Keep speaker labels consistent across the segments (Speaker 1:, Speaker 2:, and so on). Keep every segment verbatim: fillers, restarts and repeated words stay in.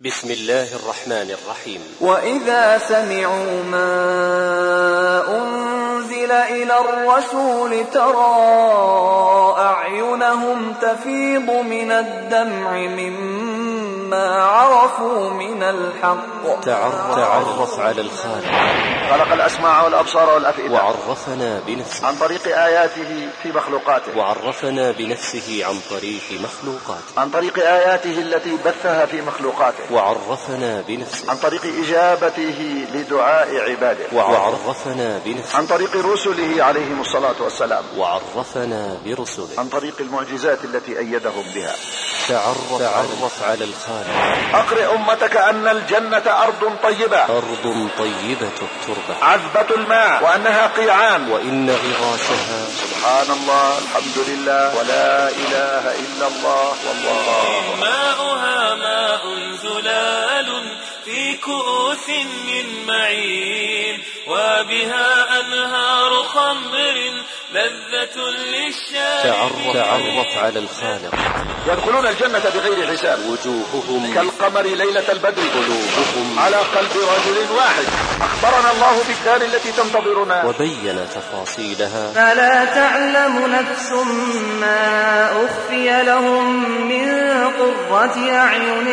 Speaker 1: بسم الله الرحمن الرحيم.
Speaker 2: وإذا سمعوا ما أنزل إلى الرسول ترى أعينهم تفيض من الدمع مما عرفوا من الحق.
Speaker 1: تعرف, تعرف على الخالق.
Speaker 3: خلق الأسماع والأبصار والأفئدة
Speaker 1: وعرفنا بنفسه
Speaker 3: عن طريق آياته في مخلوقاته.
Speaker 1: وعرفنا بنفسه عن طريق مخلوقاته.
Speaker 3: عن طريق آياته التي بثها في مخلوقاته.
Speaker 1: وعرفنا بنفسه
Speaker 3: عن طريق إجابته لدعاء عباده.
Speaker 1: وعرفنا بنفسه
Speaker 3: عن طريق رسله عليهم الصلاة والسلام.
Speaker 1: وعرفنا برسله
Speaker 3: عن طريق المعجزات التي أيدهم بها.
Speaker 1: تعرف, تعرف على الخالق.
Speaker 3: أقرئ أمتك أن الجنة أرض طيبة،
Speaker 1: أرض طيبة التربة،
Speaker 3: عذبة الماء، وأنها قيعان،
Speaker 1: وإن غراشها.
Speaker 3: سبحان الله، الحمد لله، ولا إله إلا الله، والله.
Speaker 4: ماؤها ماء زلال في كؤوس من معين، وبها أنهار خمر لذة للشاربين.
Speaker 1: تعرف, تعرف على الخالق.
Speaker 3: يدخلون الجنة بغير حساب،
Speaker 1: وجوههم
Speaker 3: كالقمر ليلة البدر،
Speaker 1: قلوبهم
Speaker 3: على قلب رجل واحد. أخبرنا الله بالدار التي تنتظرنا
Speaker 1: وبين تفاصيلها.
Speaker 2: فلا تعلم نفس ما أخفي لهم من قرة أعين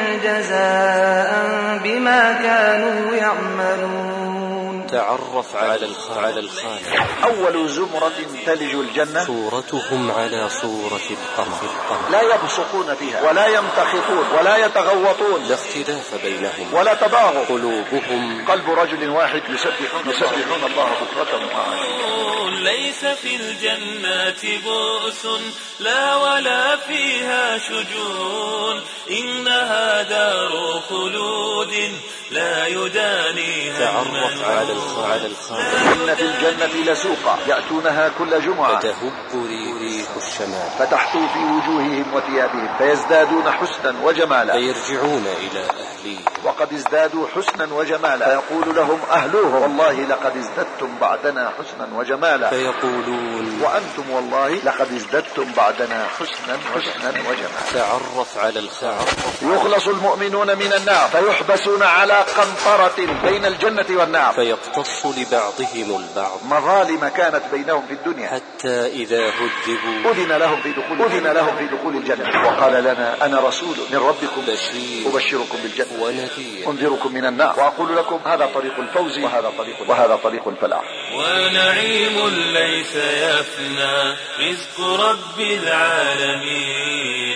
Speaker 2: جزاء بما كانوا يعملون.
Speaker 1: تعرف على الخالق.
Speaker 3: أول زمرة تلج الجنة
Speaker 1: صورتهم على صورة القمر.
Speaker 3: لا يبصقون فيها ولا يمتخطون ولا يتغوطون،
Speaker 1: لا اختلاف بينهم
Speaker 3: ولا تباغض.
Speaker 1: قلوبهم
Speaker 3: قلب رجل واحد يسبحون, يسبحون الله بكرة وعشيا.
Speaker 4: ليس في الجنات بؤس لا ولا فيها شجون، إنها دار خلود لا يدانيها.
Speaker 1: تعرف على الخالق.
Speaker 3: إن في الجنة لسوقا يأتونها كل جمعة
Speaker 1: فتهب ريح الشمال
Speaker 3: فتحتو في وجوههم وثيابهم فيزدادون حسنا وجمالا،
Speaker 1: فيرجعون إلى أهليهم
Speaker 3: وقد ازدادوا حسنا وجمالا، فيقول لهم أهلوهم والله لقد ازددتم بعدنا حسنا وجمالا،
Speaker 1: فيقولون
Speaker 3: وأنتم والله لقد ازددتم بعدنا حسنا حسنا وجمالا.
Speaker 1: تعرف على الخالق.
Speaker 3: يخلص المؤمنون من النار فيحبسون على قنطرة بين الجنة والنار،
Speaker 1: فيقتص لبعضهم البعض
Speaker 3: مظالم كانت بينهم في الدنيا،
Speaker 1: حتى إذا هذبوا
Speaker 3: أذن لهم في دخول أذن لهم في دخول الجنة، وقال لنا أنا رسول من ربكم
Speaker 1: بشير
Speaker 3: أبشركم بالجنة
Speaker 1: ونذير
Speaker 3: أنذركم من النار، وأقول لكم هذا طريق الفوز وهذا طريق وهذا طريق الفلاح.
Speaker 4: ونعيم ليس يفنى رزق رب العالمين،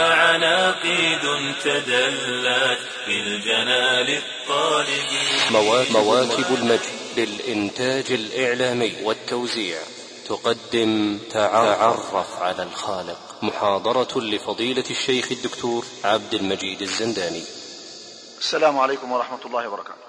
Speaker 4: وعناقيد تدلت بالجنال الطالبين.
Speaker 1: مواكب المجد للإنتاج الإعلامي والتوزيع تقدم تعرف على الخالق، محاضرة لفضيلة الشيخ الدكتور عبد المجيد الزنداني.
Speaker 3: السلام عليكم ورحمة الله وبركاته.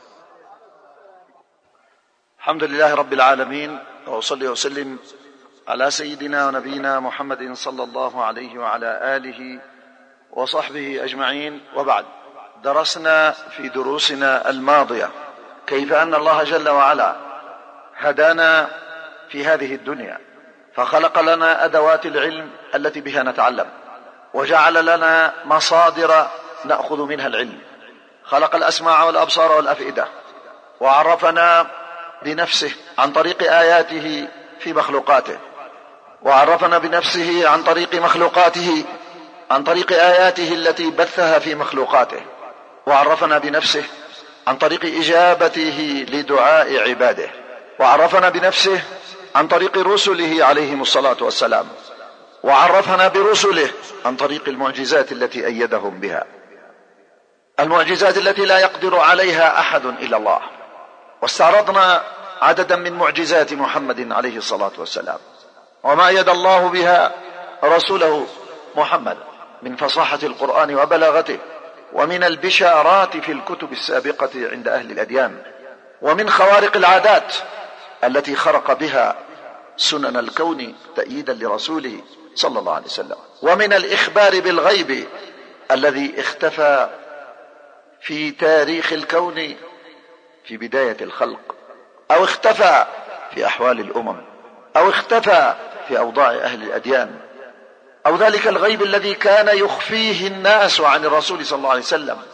Speaker 3: الحمد لله رب العالمين، وأصلي وسلم على سيدنا ونبينا محمد صلى الله عليه وعلى آله وصحبه أجمعين، وبعد. درسنا في دروسنا الماضية كيف أن الله جل وعلا هدانا في هذه الدنيا، فخلق لنا أدوات العلم التي بها نتعلم، وجعل لنا مصادر نأخذ منها العلم. خلق الأسماع والأبصار والأفئدة، وعرفنا بنفسه عن طريق آياته في مخلوقاته، وعرفنا بنفسه عن طريق مخلوقاته عن طريق آياته التي بثها في مخلوقاته، وعرفنا بنفسه عن طريق إجابته لدعاء عباده، وعرفنا بنفسه عن طريق رسله عليهم الصلاة والسلام، وعرفنا برسله عن طريق المعجزات التي أيدهم بها، المعجزات التي لا يقدر عليها أحد إلا الله. واستعرضنا عددا من معجزات محمد عليه الصلاة والسلام، وما أيد الله بها رسوله محمد من فصاحة القرآن وبلاغته، ومن البشارات في الكتب السابقة عند أهل الأديان، ومن خوارق العادات التي خرق بها سنن الكون تأييدا لرسوله صلى الله عليه وسلم، ومن الإخبار بالغيب الذي اختفى في تاريخ الكون في بداية الخلق، أو اختفى في أحوال الأمم، أو اختفى في أوضاع أهل الأديان، أو ذلك الغيب الذي كان يخفيه الناس عن الرسول صلى الله عليه وسلم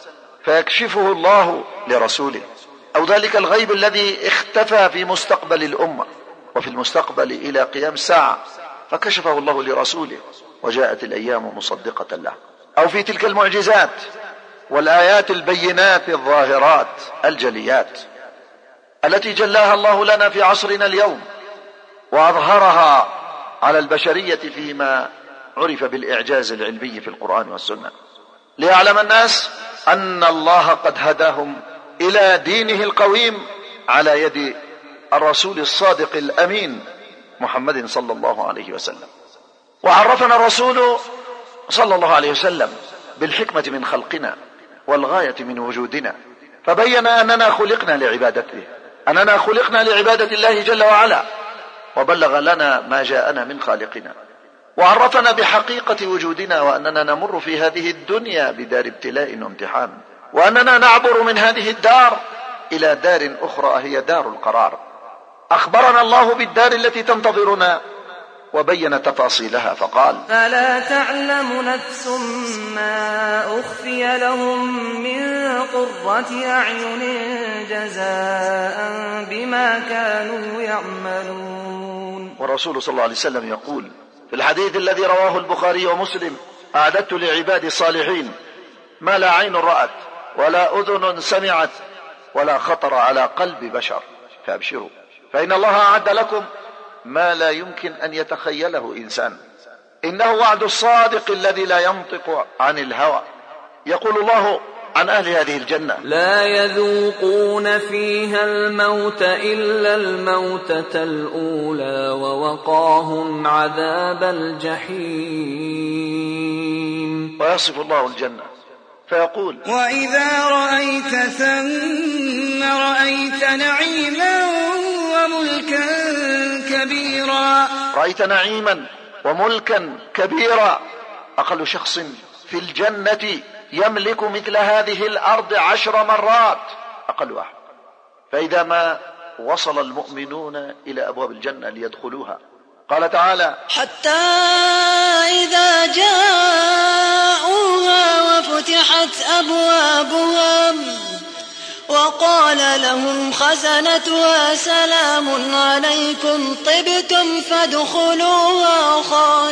Speaker 3: فيكشفه الله لرسوله، أو ذلك الغيب الذي اختفى في مستقبل الأمة وفي المستقبل إلى قيام الساعة فكشفه الله لرسوله وجاءت الأيام مصدقة له، أو في تلك المعجزات والآيات البينات الظاهرات الجليات التي جلاها الله لنا في عصرنا اليوم وأظهرها على البشرية فيما عرف بالإعجاز العلمي في القرآن والسنة، ليعلم الناس أن الله قد هداهم إلى دينه القويم على يد الرسول الصادق الأمين محمد صلى الله عليه وسلم. وعرفنا الرسول صلى الله عليه وسلم بالحكمة من خلقنا والغاية من وجودنا، فبين أننا خلقنا لعبادته، أننا خلقنا لعبادة الله جل وعلا، وبلغ لنا ما جاءنا من خالقنا، وعرفنا بحقيقة وجودنا وأننا نمر في هذه الدنيا بدار ابتلاء وامتحان، وأننا نعبر من هذه الدار إلى دار أخرى هي دار القرار. أخبرنا الله بالدار التي تنتظرنا وبين تفاصيلها فقال:
Speaker 2: فلا تعلم نفس ما أخفي لهم من قرة أعين جزاء بما كانوا يعملون.
Speaker 3: والرسول صلى الله عليه وسلم يقول في الحديث الذي رواه البخاري ومسلم: أعددت لعبادي الصالحين ما لا عين رأت ولا أذن سمعت ولا خطر على قلب بشر، فأبشروا فإن الله أعد لكم ما لا يمكن أن يتخيله إنسان، إنه وعد الصادق الذي لا ينطق عن الهوى. يقول الله عن أهل هذه الجنة:
Speaker 5: لا يذوقون فيها الموت إلا الموتة الأولى ووقاهم عذاب الجحيم.
Speaker 3: ويصف الله الجنة فيقول:
Speaker 6: وإذا رأيت ثم رأيت نعيما وملكا كبيرا.
Speaker 3: رأيت نعيما وملكا كبيرا. أقل شخص في الجنة يملك مثل هذه الأرض عشر مرات، أقل واحد. فإذا ما وصل المؤمنون إلى أبواب الجنة ليدخلوها قال تعالى:
Speaker 6: حتى إذا جاءوها وفتحت أبوابها وقال لهم خزنتها سلام عليكم طبتم فادخلوها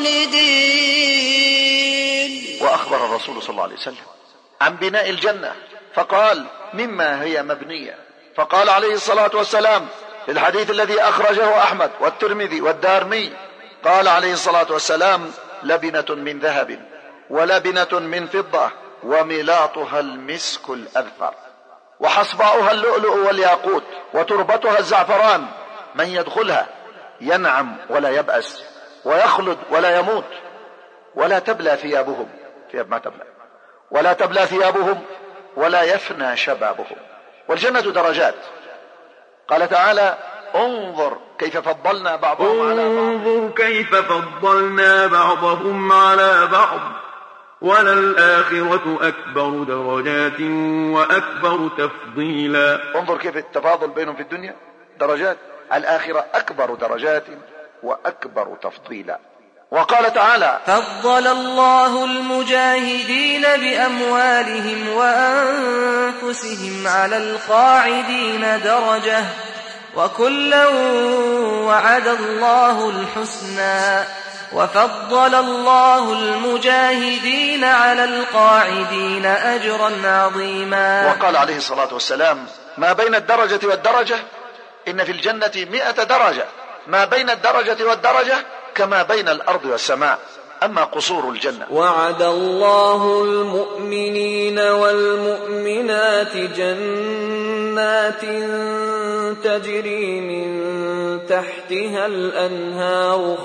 Speaker 6: خالدين.
Speaker 3: وأخبر الرسول صلى الله عليه وسلم عن بناء الجنة فقال: مما هي مبنية، فقال عليه الصلاة والسلام في الحديث الذي أخرجه أحمد والترمذي والدارمي، قال عليه الصلاة والسلام: لبنة من ذهب ولبنة من فضة وملاطها المسك الأذفر وحصباؤها اللؤلؤ والياقوت وتربتها الزعفران، من يدخلها ينعم ولا يبأس ويخلد ولا يموت، ولا تبلى ثيابهم ثياب ما تبلى ولا تبلى ثيابهم ولا يفنى شبابهم. والجنة درجات. قال تعالى: انظر كيف فضلنا بعضهم على بعض
Speaker 7: انظر كيف فضلنا بعضهم على بعض وللآخرة أكبر درجات وأكبر تفضيلا.
Speaker 3: انظر كيف التفاضل بينهم في الدنيا درجات، الآخرة أكبر درجات وأكبر تفضيلا. وقال تعالى:
Speaker 2: فضل الله المجاهدين بأموالهم وأنفسهم على القاعدين درجة وكلا وعد الله الحسنى وفضل الله المجاهدين على القاعدين أجرا عظيما.
Speaker 3: وقال عليه الصلاة والسلام: ما بين الدرجة والدرجة إن في الجنة مئة درجة، ما بين الدرجة والدرجة كما بين الأرض والسماء. أما قصور الجنة:
Speaker 5: وعد الله المؤمنين والمؤمنات جنات تجري من تحتها الأنهار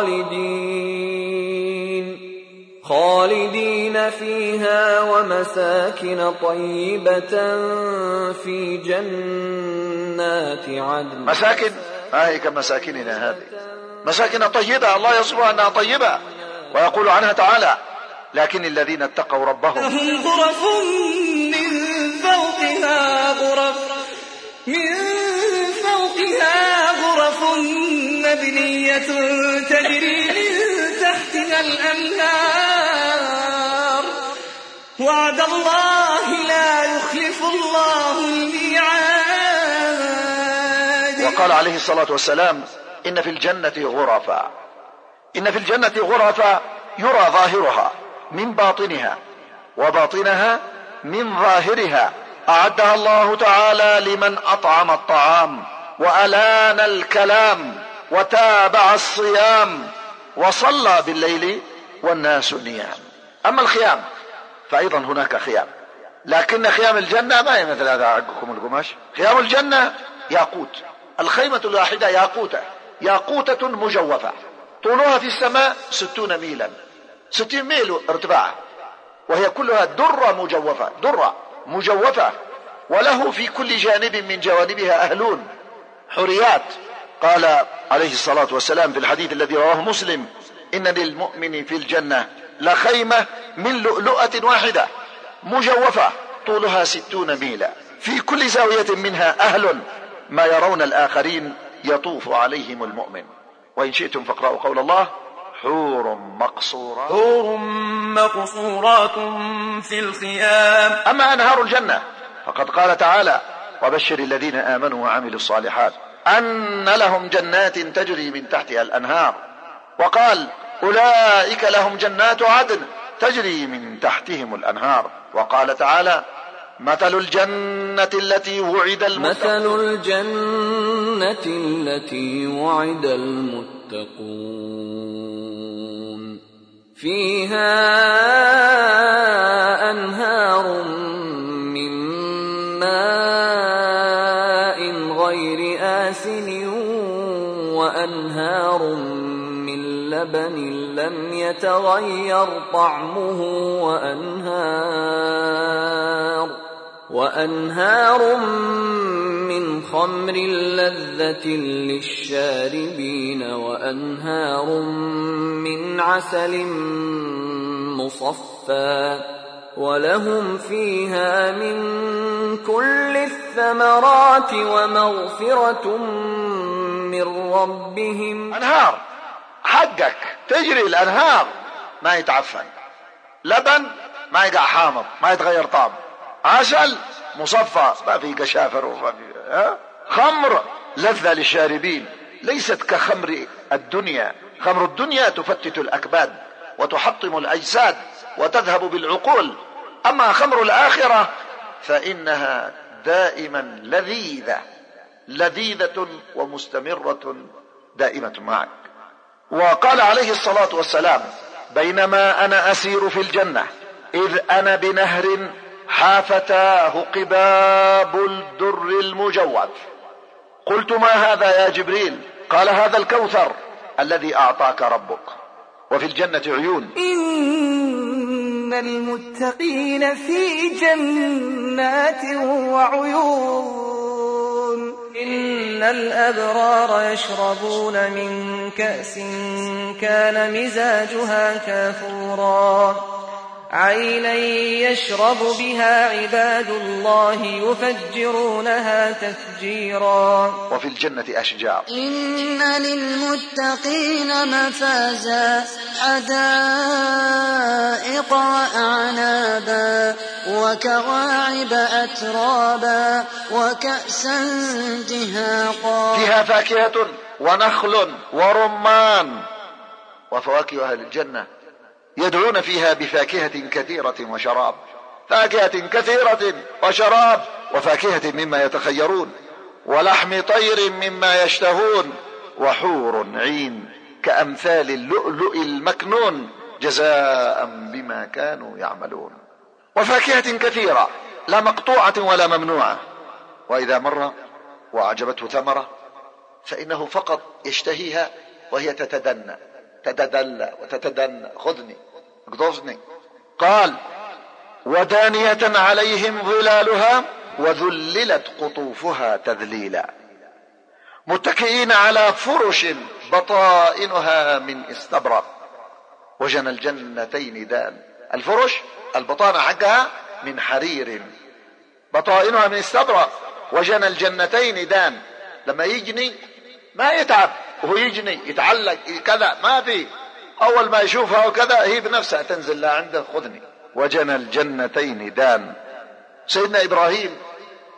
Speaker 5: خالدين خالدين فيها ومساكن طيبة في جنات عدن.
Speaker 3: مساكن هاي كمساكننا هذه، مساكن طيبة الله يصفها أنها طيبة، ويقول عنها تعالى: لكن الذين اتقوا ربهم
Speaker 6: لهم غرف من فوقها غرف من فوقها غرف مبنية تجري من تحتها الأنهار وعد الله لا يخلف
Speaker 3: قال عليه الصلاة والسلام: إن في الجنة غرفا إن في الجنة غرفا يرى ظاهرها من باطنها وباطنها من ظاهرها، أعدها الله تعالى لمن أطعم الطعام وألان الكلام وتابع الصيام وصلى بالليل والناس نيام. أما الخيام فأيضا هناك خيام، لكن خيام الجنة ما هي مثل هذا عندكم القماش. خيام الجنة ياقوت، الخيمة الواحدة ياقوتة ياقوتة مجوفة، طولها في السماء ستون ميلا، ستين ميل ارتفاعها، وهي كلها درة مجوفة درة مجوفة، وله في كل جانب من جوانبها أهلون حريات. قال عليه الصلاة والسلام في الحديث الذي رواه مسلم: إن للمؤمن في الجنة لخيمة من لؤلؤة واحدة مجوفة طولها ستون ميلا، في كل زاوية منها أهل ما يرون الآخرين يطوف عليهم المؤمن. وإن شئتم فاقرأوا قول الله: حور مقصورات
Speaker 8: حور مقصورات في الخيام.
Speaker 3: أما أنهار الجنة فقد قال تعالى: وبشر الذين آمنوا وعملوا الصالحات أن لهم جنات تجري من تحتها الأنهار. وقال: أولئك لهم جنات عدن تجري من تحتهم الأنهار. وقال تعالى: مثل الجنة التي وعد المتقون
Speaker 5: مثل الجنة التي وعد المتقون فيها أنهار من ماء غير آسن وأنهار من لبن لم يتغير طعمه وأنهار وأنهار من خمر لذة للشاربين وأنهار من عسل مصفى ولهم فيها من كل الثمرات ومغفرة من ربهم.
Speaker 3: أنهار حقك تجري الأنهار ما يتعفن، لبن ما يقع حامض ما يتغير طعم، عسل مصفى ما في قشافر وما في ها؟ خمر لذة للشاربين ليست كخمر الدنيا. خمر الدنيا تفتت الأكباد وتحطم الأجساد وتذهب بالعقول، أما خمر الآخرة فإنها دائما لذيذة لذيذة ومستمرة دائمة معك. وقال عليه الصلاة والسلام: بينما أنا أسير في الجنة إذ أنا بنهر حافتاه قباب الدر المجوف، قلت: ما هذا يا جبريل؟ قال: هذا الكوثر الذي أعطاك ربك. وفي الجنة عيون
Speaker 6: إن المتقين في جنات وعيون.
Speaker 2: إن الأبرار يشربون من كأس كان مزاجها كافورا عينا يشرب بها عباد الله يفجرونها تفجيرا.
Speaker 3: وفي الجنة أشجار
Speaker 9: إن للمتقين مفازا حدائق وأعنابا وكواعب أترابا وكأسا دهاقا
Speaker 3: فيها فاكهة ونخل ورمان. وفواكه أهل الجنة يدعون فيها بفاكهة كثيرة وشراب، فاكهة كثيرة وشراب وفاكهة مما يتخيرون ولحم طير مما يشتهون وحور عين كأمثال اللؤلؤ المكنون جزاء بما كانوا يعملون. وفاكهة كثيرة لا مقطوعة ولا ممنوعة، وإذا مر وأعجبته ثمرة فإنه فقط يشتهيها وهي تتدنى تتدلى وتتدنى، خذني اقضفني. قال: ودانية عليهم ظلالها وذللت قطوفها تذليلا، متكئين على فرش بطائنها من استبرق وجنى الجنتين دان. الفرش البطانة حقها من حرير، بطائنها من استبرق، وجنى الجنتين دان. لما يجني ما يتعب وهو يجني يتعلق كذا، ما في، أول ما يشوفها وكذا هي بنفسها تنزل لا عنده خذني. وجنى الجنتين دان. سيدنا إبراهيم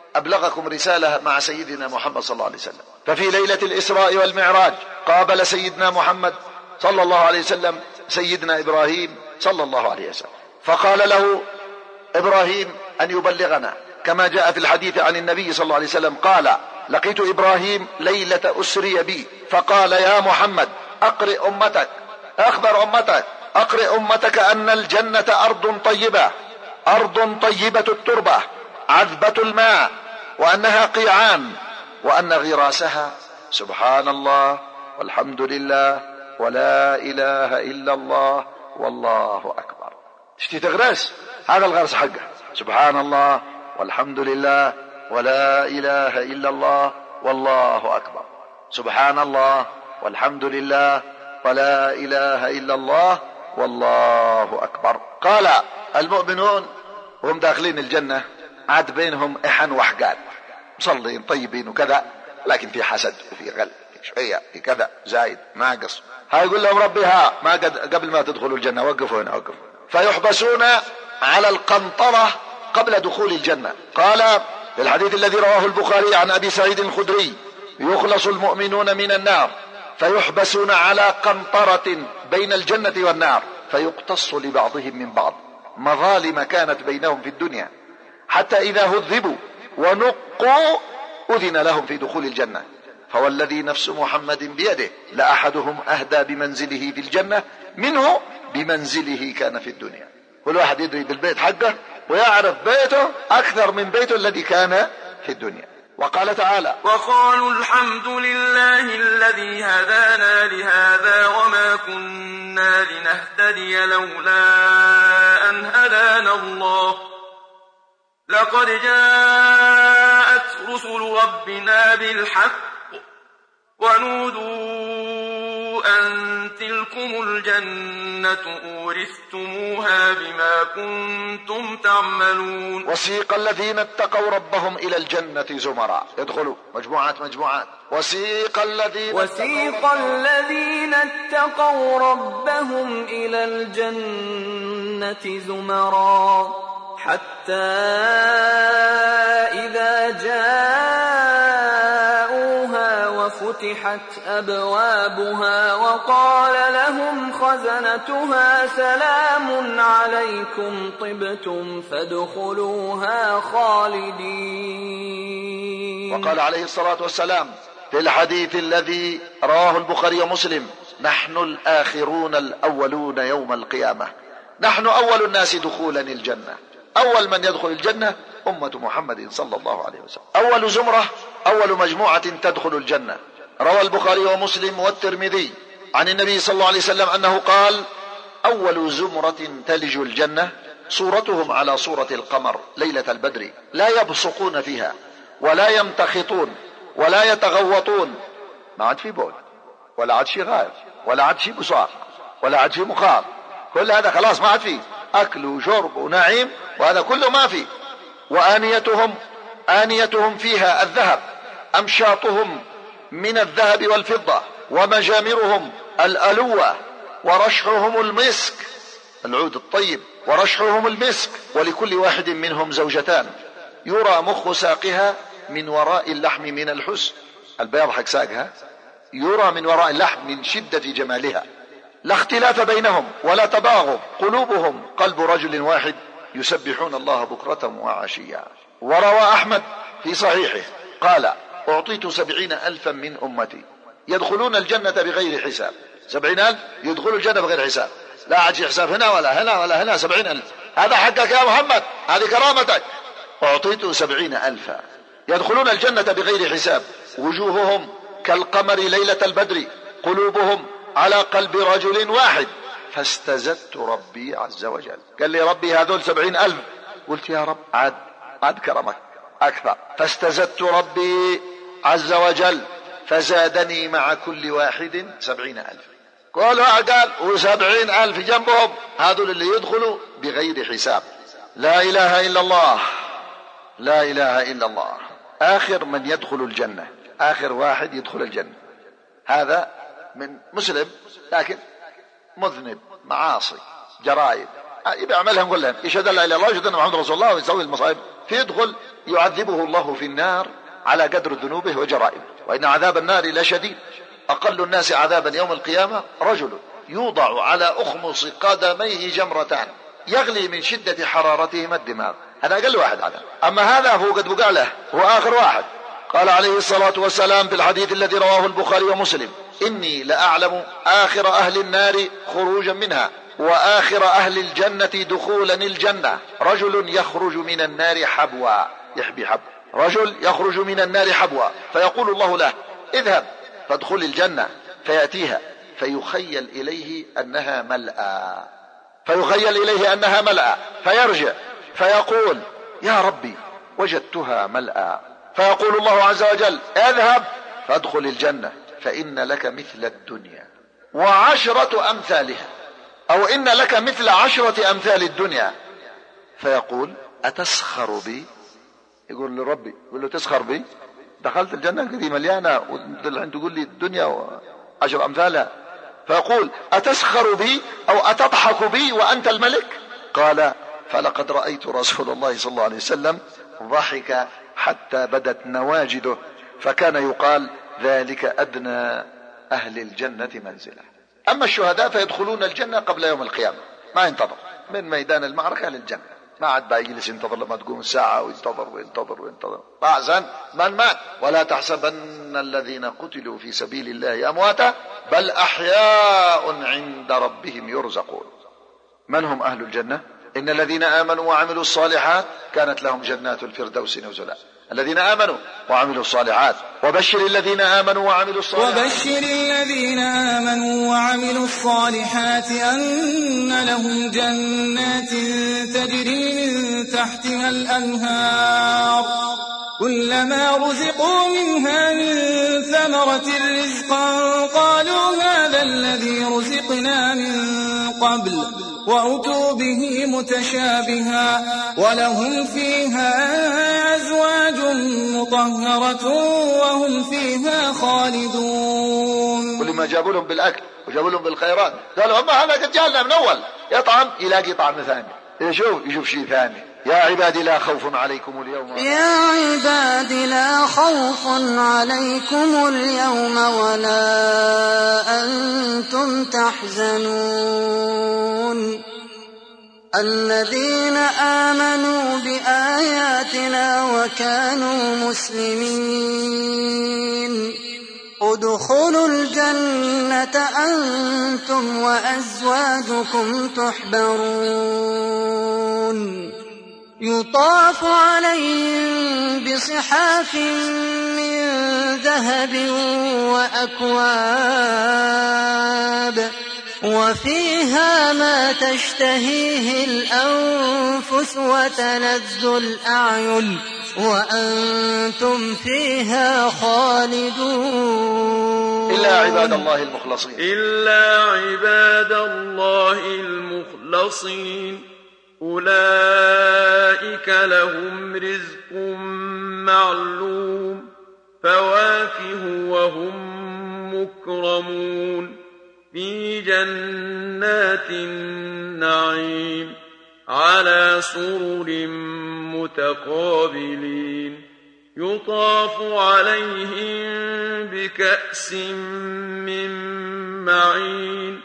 Speaker 3: أبلغكم رسالة مع سيدنا محمد صلى الله عليه وسلم. ففي ليلة الإسراء والمعراج قابل سيدنا محمد صلى الله عليه وسلم سيدنا إبراهيم صلى الله عليه وسلم، فقال له إبراهيم أن يبلغنا، كما جاء في الحديث عن النبي صلى الله عليه وسلم قال: لقيت إبراهيم ليلة أسري بي فقال: يا محمد أقرئ أمتك، أخبر أمتك، أقرئ أمتك أن الجنة أرض طيبة، أرض طيبة التربة عذبة الماء، وأنها قيعان، وأن غراسها سبحان الله والحمد لله ولا إله إلا الله والله أكبر. تشتي تغرس، هذا الغرس حقه، سبحان الله والحمد لله ولا إله إلا الله والله أكبر، سبحان الله والحمد لله ولا إله إلا الله والله أكبر. قال المؤمنون وهم داخلين الجنة عاد بينهم إحن وحقان، مصلين طيبين وكذا، لكن في حسد وفي غل، في شوية، في كذا زايد ناقص. هاي يقول لهم ربي ها ما قد قبل ما تدخلوا الجنة وقفوا هنا وقفوا، فيحبسون على القنطرة قبل دخول الجنة. قال في الحديث الذي رواه البخاري عن أبي سعيد الخدري: يخلص المؤمنون من النار فيحبسون على قنطرة بين الجنة والنار فيقتص لبعضهم من بعض مظالم كانت بينهم في الدنيا، حتى إذا هذبوا ونقوا أذن لهم في دخول الجنة. فوالذي نفس محمد بيده لأحدهم أهدى بمنزله في الجنة منه بمنزله كان في الدنيا. كل واحد يدري بالبيت حقه ويعرف بيته أكثر من بيته الذي كان في الدنيا. وقال تعالى:
Speaker 8: وقالوا الحمد لله الذي هدانا لهذا وما كنا لنهتدي لولا أن هدانا الله لقد جاءت رسل ربنا بالحق ونودوا أن تلكم الجنة أورثتموها بما كنتم تعملون.
Speaker 3: وسيق الذين اتقوا ربهم إلى الجنة زمرا، يدخلوا مجموعات مجموعات. وسيق الذين
Speaker 5: وسيق الذين اتقوا ربهم إلى الجنة زمرا حتى إذا جاءوها وفتحت أبوابها وقال لهم خزنتها سلام عليكم طبتم فادخلوها خالدين.
Speaker 3: وقال عليه الصلاة والسلام في الحديث الذي رواه البخاري ومسلم: نحن الآخرون الأولون يوم القيامة، نحن أول الناس دخولا الجنة. أول من يدخل الجنة أمة محمد صلى الله عليه وسلم، أول زمرة، أول مجموعة تدخل الجنة. روى البخاري ومسلم والترمذي عن النبي صلى الله عليه وسلم أنه قال: أول زمرة تلج الجنة صورتهم على صورة القمر ليلة البدر، لا يبصقون فيها ولا يمتخطون ولا يتغوطون، ما عاد في بول ولا عاد في غائب ولا عاد في بصاق ولا عاد في مخاض، كل هذا خلاص ما عاد فيه، أكل وشرب ونعيم وهذا كله ما فيه. وآنيتهم آنيتهم فيها الذهب، أمشاطهم من الذهب والفضة، ومجامرهم الألوة، ورشحهم المسك، العود الطيب، ورشحهم المسك، ولكل واحد منهم زوجتان، يرى مخ ساقها من وراء اللحم من الحسن، البياض حق ساقها يرى من وراء اللحم من شدة جمالها، لا اختلاف بينهم ولا تباغض، قلوبهم قلب رجل واحد يسبحون الله بكرة وعشيا. وروى أحمد في صحيحه قال: أعطيت سبعين ألفا من أمتي يدخلون الجنة بغير حساب. سبعين ألف يدخلوا الجنة بغير حساب، لا عاد حساب هنا ولا هنا ولا هنا، سبعين ألف، هذا حقك يا محمد، هذه كرامتك. أعطيت سبعين ألفا يدخلون الجنة بغير حساب، وجوههم كالقمر ليلة البدر، قلوبهم على قلب رجل واحد. فاستزدت ربي عز وجل، قال لي ربي هذول سبعين ألف، قلت يا رب عاد عاد كرمك أكثر، فاستزدت ربي عز وجل فزادني مع كل واحد سبعين ألف. كل واحد قال وسبعين ألف جنبهم، هذول اللي يدخلوا بغير حساب. لا إله إلا الله، لا إله إلا الله. آخر من يدخل الجنة، آخر واحد يدخل الجنة، هذا من مسلم لكن مذنب، معاصي، جرائم، يبي يعملها، نقول لهم يشهد لا إله إلا الله، يشهد أن محمد رسول الله، ويسوي المصائب، فيدخل يعذبه الله في النار على قدر ذنوبه وجرائمه، وإن عذاب النار لشديد. أقل الناس عذابا يوم القيامة رجل يوضع على أخمص قدميه جمرتان يغلي من شدة حرارتهما الدماغ، هذا أقل واحد عذاب. أما هذا هو قد بقع له، هو آخر واحد. قال عليه الصلاة والسلام في الحديث الذي رواه البخاري ومسلم: إني لأعلم آخر أهل النار خروجا منها وآخر أهل الجنة دخولا الجنة رجل يخرج من النار حبوا، يحبي حب، رجل يخرج من النار حبوا، فيقول الله له: اذهب فادخل الجنة، فيأتيها فيخيل إليه أنها ملأى، فيخيل إليه أنها ملأى، فيرجع فيقول: يا ربي وجدتها ملأى، فيقول الله عز وجل: اذهب فادخل الجنة فإن لك مثل الدنيا وعشرة أمثالها، أو إن لك مثل عشرة أمثال الدنيا. فيقول: أتسخر بي؟ يقول له ربي، يقول له: تسخر بي؟ دخلت الجنة كذي مليانة وانت تقول لي الدنيا وعشر أمثالها. فيقول: أتسخر بي أو أتضحك بي وأنت الملك؟ قال: فلقد رأيت رسول الله صلى الله عليه وسلم ضحك حتى بدت نواجذه، فكان يقال: ذلك أدنى أهل الجنة منزلة. أما الشهداء فيدخلون الجنة قبل يوم القيامة، ما ينتظر من ميدان المعركة للجنة، ما عاد بقى يجلس ينتظر لما تقوم الساعة وينتظر وينتظر وينتظر. أحسن من مات. ولا تحسبن الذين قتلوا في سبيل الله أمواتا بل أحياء عند ربهم يرزقون. من هم أهل الجنة؟ إن الذين آمنوا وعملوا الصالحات كانت لهم جنات الفردوس نزلا. الذين آمنوا وعملوا الصالحات. وبشر الذين آمنوا وعملوا الصالحات
Speaker 10: وبشر الذين آمنوا وعملوا الصالحات أن لهم جنات تجري من تحتها الأنهار كلما رزقوا منها من ثمرة رزقا قالوا هذا الذي رزقنا من قبل وأتوا به متشابها ولهم فيها أزواج مطهرة وهم فيها خالدون.
Speaker 3: كل ما جابوا لهم بالأكل وجابوا لهم بالخيرات قالوا أما هذا قد جعلنا من أول، يطعم يلاقي طعم ثاني، يشوف يشوف شيء ثاني. يا عبادي لا خوف عليكم اليوم
Speaker 9: يا عبادي لا خوف عليكم اليوم ولا أنتم تحزنون الذين آمنوا بآياتنا وكانوا مسلمين ادخلوا الجنة أنتم وأزواجكم تحبرون يطاف عليهم بصحاف من ذهب وأكواب وفيها ما تشتهيه الأنفس وتلذ الأعين وأنتم فيها خالدون.
Speaker 3: إلا عباد الله المخلصين
Speaker 8: إلا عباد الله المخلصين أولئك لهم رزق معلوم فواكه وهم مكرمون في جنات النعيم على سرر متقابلين يطاف عليهم بكأس من معين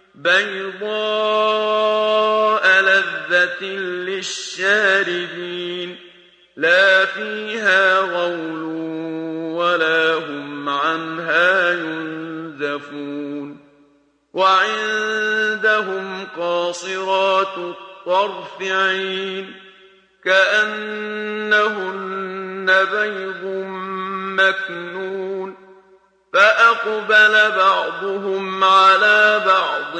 Speaker 8: بيضاء لذة للشاربين لا فيها غول ولا هم عنها ينزفون وعندهم قاصرات الطرف عين كأنهن بيض مكنون فأقبل بعضهم على بعض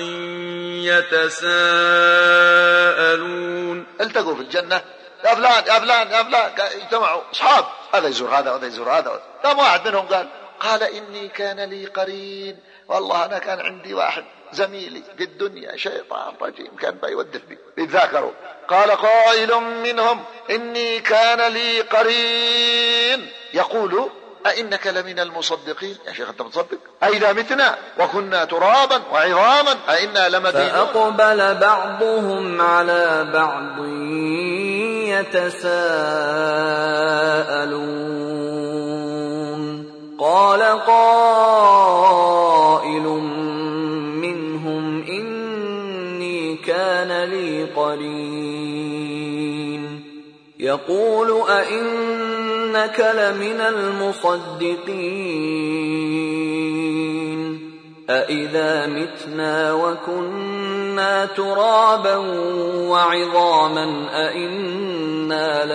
Speaker 8: يتساءلون.
Speaker 3: التقوا في الجنة، يا فلان يا فلان يا فلان، اجتمعوا أصحاب، هذا يزور هذا وهذا يزور هذا. قام واحد منهم قال قال إني كان لي قرين، والله أنا كان عندي واحد زميلي في الدنيا شيطان رجيم كان بيودف بي بيتذاكروا. قال قائل منهم إني كان لي قرين يقول أئنك لمن المصدقين. يا شيخ أنت متصدق؟ أئذا متنا وكنا ترابا وعظاما أئنا لمدينون.
Speaker 5: فأقبل بعضهم على بعض قائل منهم إني كان لي قرين يقول أئنك لمن المصدقين أئذا متنا وكنا ترابا وعظاما أئنا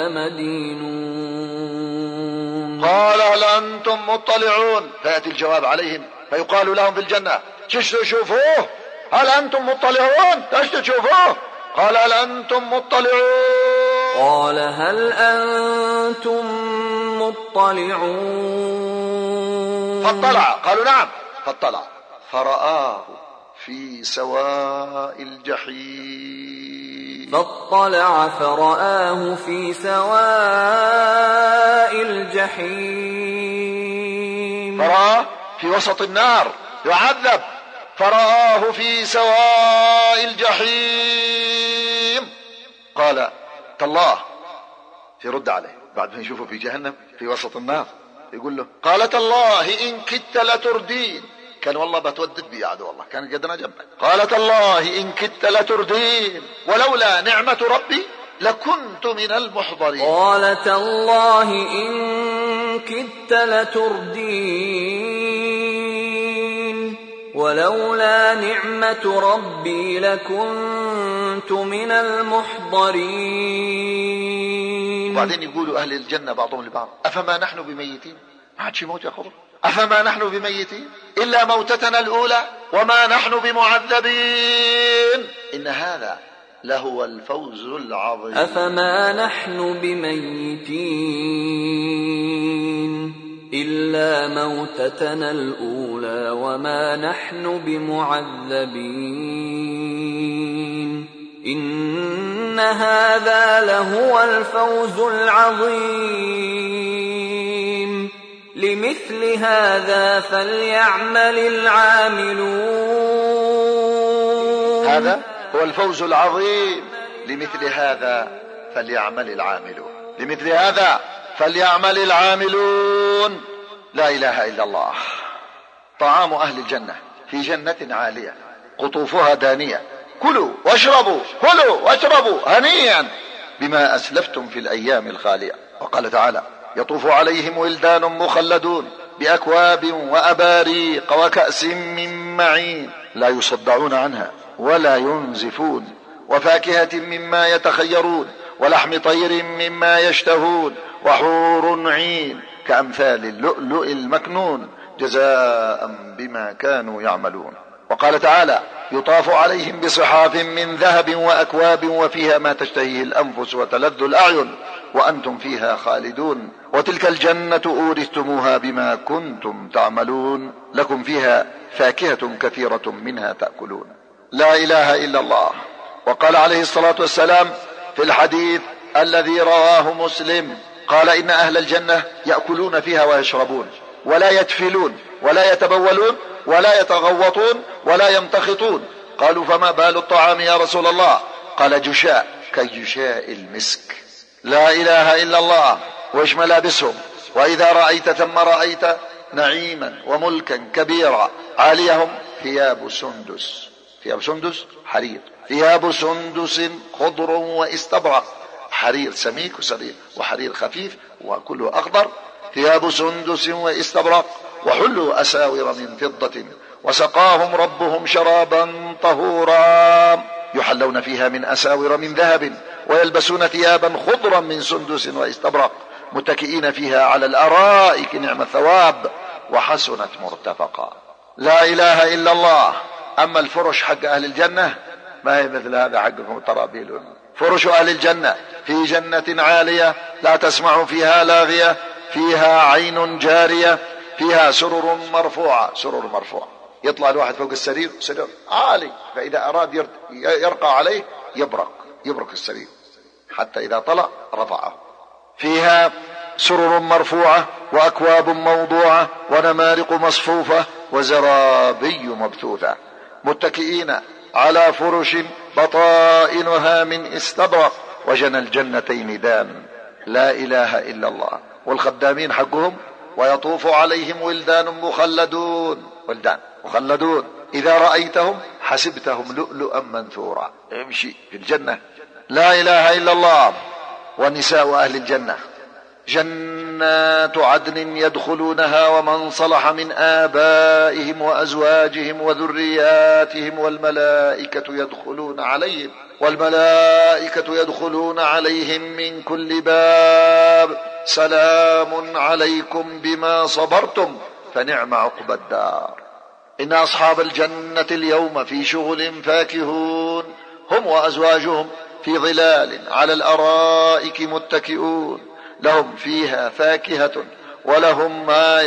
Speaker 5: لمدينون
Speaker 3: قال هل أنتم مطلعون فيأتي الجواب عليهم فيقال لهم في الجنة تشتوا تشوفوه هل أنتم مطلعون تشتوا تشوفوه قال هل أنتم مطلعون
Speaker 5: قال هل أنتم مطلعون
Speaker 3: فاطلع قالوا نعم فاطلع فرآه في سواء الجحيم
Speaker 5: فاطلع فرآه في سواء الجحيم
Speaker 3: فرآه في وسط النار يعذب فرآه في سواء الجحيم قال تالله يرد عليه بعد ما يشوفه في جهنم في وسط النار يقول له قال تالله إن كدت لتردين كان والله بتودد بي يا عدو الله كان قدنا جنبك قال تالله إن كدت لتردين ولولا نعمة ربي لكنت من المحضرين
Speaker 5: قال تالله إن كدت لتردين ولولا نعمة ربي لكنت من المحضرين.
Speaker 3: وبعدين يقولوا أهل الجنة بعضهم لبعض أفما نحن بميتين ما عادش موت يا خضر أفما نحن بميتين إلا موتتنا الأولى وما نحن بمعذبين إن هذا لهو الفوز العظيم.
Speaker 5: أفما نحن بميتين إلا موتتنا الأولى وما نحن بمعذبين إن هذا لهو الفوز العظيم. لمثل هذا فليعمل العاملون.
Speaker 3: هذا هو الفوز العظيم. لمثل هذا فليعمل العاملون. لمثل هذا فليعمل العاملون. لا إله إلا الله. طعام أهل الجنة في جنة عالية قطوفها دانية كلوا واشربوا كلوا واشربوا هنيئا بما أسلفتم في الأيام الخالية. وقال تعالى يطوف عليهم ولدان مخلدون بأكواب وأباريق وكأس من معين لا يصدعون عنها ولا ينزفون وفاكهة مما يتخيرون ولحم طير مما يشتهون وحور عين كأمثال اللؤلؤ المكنون جزاء بما كانوا يعملون. وقال تعالى يطاف عليهم بصحاف من ذهب وأكواب وفيها ما تشتهيه الأنفس وتلذ الأعين وأنتم فيها خالدون وتلك الجنة أورثتموها بما كنتم تعملون لكم فيها فاكهة كثيرة منها تأكلون. لا إله إلا الله. وقال عليه الصلاة والسلام في الحديث الذي رواه مسلم قال إن أهل الجنة يأكلون فيها ويشربون ولا يتفلون ولا يتبولون ولا يتغوطون ولا يمتخطون. قالوا فما بال الطعام يا رسول الله؟ قال جشاء كجشاء المسك. لا إله إلا الله. وإيش ملابسهم؟ وإذا رأيت ثم رأيت نعيما وملكا كبيرا عاليهم ثياب سندس. ثياب سندس حرير. ثياب سندس خضر واستبرق. حرير سميك وسرير وحرير خفيف وكله أخضر. ثياب سندس واستبرق وحلوا أساور من فضة وسقاهم ربهم شرابا طهورا يحلون فيها من أساور من ذهب ويلبسون ثيابا خضرا من سندس واستبرق متكئين فيها على الأرائك نعم الثواب وحسنت مرتفقا. لا إله إلا الله. أما الفرش حق أهل الجنة ما هي مثل هذا حقكم الترابيل. فرش أهل الجنة في جنة عالية لا تسمع فيها لاغية فيها عين جارية فيها سرر مرفوعة. سرر مرفوعة يطلع الواحد فوق السرير سرير عالي فإذا أراد يرقى عليه يبرق يبرق السرير حتى إذا طلع رفعه. فيها سرر مرفوعة وأكواب موضوعة ونمارق مصفوفة وزرابي مبثوثة متكئين على فرش بطائنها من استبرق وجنى الجنتين دان. لا إله إلا الله. والخدامين حقهم ويطوف عليهم ولدان مخلدون ولدان مخلدون إذا رأيتهم حسبتهم لؤلؤا منثورا. امشي في الجنة. لا إله إلا الله. ونساء أهل الجنة جنات عدن يدخلونها ومن صلح من آبائهم وأزواجهم وذرياتهم والملائكة يدخلون عليهم والملائكة يدخلون عليهم من كل باب سلام عليكم بما صبرتم فنعم عقبى الدار. إن أصحاب الجنة اليوم في شغل فاكهون هم وأزواجهم في ظلال على الأرائك متكئون لهم فيها فاكهة ولهم ما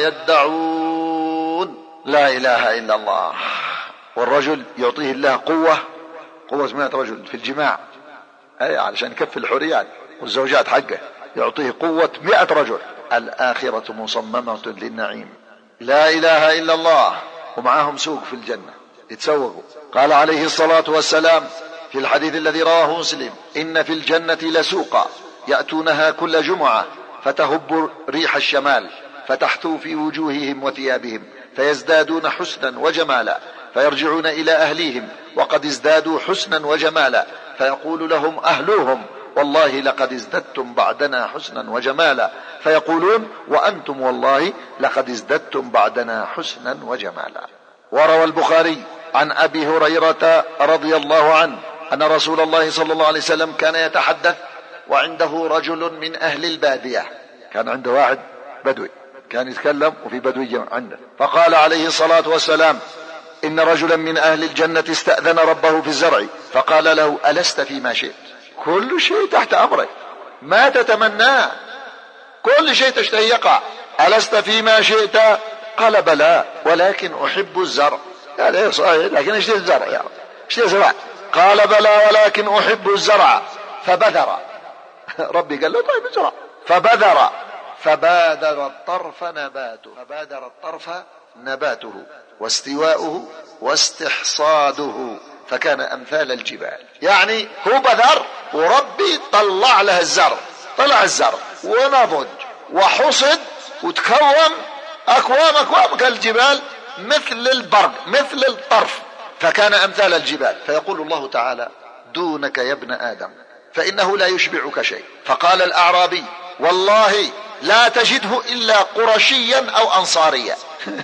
Speaker 3: يدعون. لا إله إلا الله. والرجل يعطيه الله قوة قوة مئة رجل في الجماع، أي علشان يكفي الحريات والزوجات حقه، يعطيه قوة مئة رجل. الآخرة مصممة للنعيم. لا إله إلا الله. ومعهم سوق في الجنة يتسوقوا. قال عليه الصلاة والسلام في الحديث الذي رواه مسلم: إن في الجنة لسوقا يأتونها كل جمعة فتهب ريح الشمال فتحثو في وجوههم وثيابهم فيزدادون حسنا وجمالا فيرجعون إلى أهليهم وقد ازدادوا حسنا وجمالا فيقول لهم أهلوهم: والله لقد ازددتم بعدنا حسنا وجمالا. فيقولون: وأنتم والله لقد ازددتم بعدنا حسنا وجمالا. وروى البخاري عن أبي هريرة رضي الله عنه أن رسول الله صلى الله عليه وسلم كان يتحدث وعنده رجل من أهل البادية. كان عنده واحد بدوي كان يتكلم وفي بدوي عنده، فقال عليه الصلاة والسلام: إن رجلا من أهل الجنة استأذن ربه في الزرع فقال له: ألست فيما شئت؟ كل شيء تحت أمرك، ما تتمناه، كل شيء تشتهي يقع. ألست فيما شئت؟ قال: بلى ولكن أحب الزرع. قال: إيه صحيح، لكن اشتهي الزرع يا اشتهي الزرع. قال: بلى ولكن أحب الزرع. فبذر. ربي قال له: طيب الزرع. فبذر فبادر الطرف نباته فبادر الطرف نباته واستواؤه واستحصاده فكان أمثال الجبال. يعني هو بذر وربي طلع له الزرع، طلع الزرع ونضج وحصد وتكون أكوام أكوام كالجبال مثل البرق مثل الطرف فكان أمثال الجبال. فيقول الله تعالى: دونك يا ابن آدم فإنه لا يشبعك شيء. فقال الأعرابي: والله لا تجده إلا قرشيا أو أنصاريا.